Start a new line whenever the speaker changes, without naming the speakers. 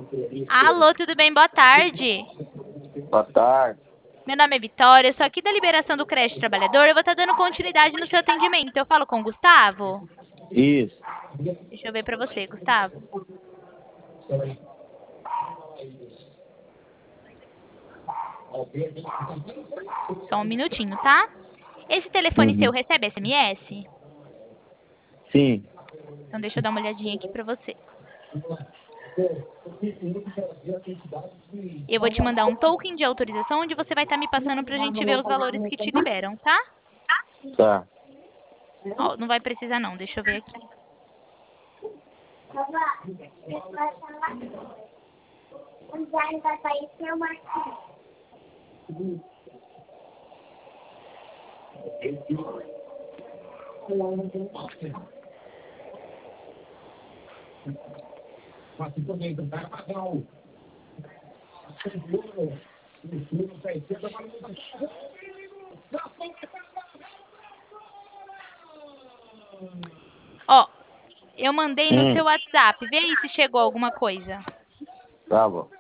Alô, tudo bem? Boa tarde.
Boa tarde.
Meu nome é Vitória, eu sou aqui da Liberação do Crédito Trabalhador. Eu vou estar dando continuidade no seu atendimento. Eu falo com o Gustavo?
Isso.
Deixa eu ver para você, Gustavo. Só um minutinho, tá? Esse telefone seu
Uhum.
recebe SMS?
Sim.
Então deixa eu dar uma olhadinha aqui para você. Eu vou te mandar um token de autorização onde você vai estar me passando para a gente ver os valores que te liberam, tá?
Tá.
Ó, não vai precisar não, deixa eu ver aqui. Ó, eu mandei no
Hum.
seu WhatsApp. Vê aí se chegou alguma coisa.
Tá bom.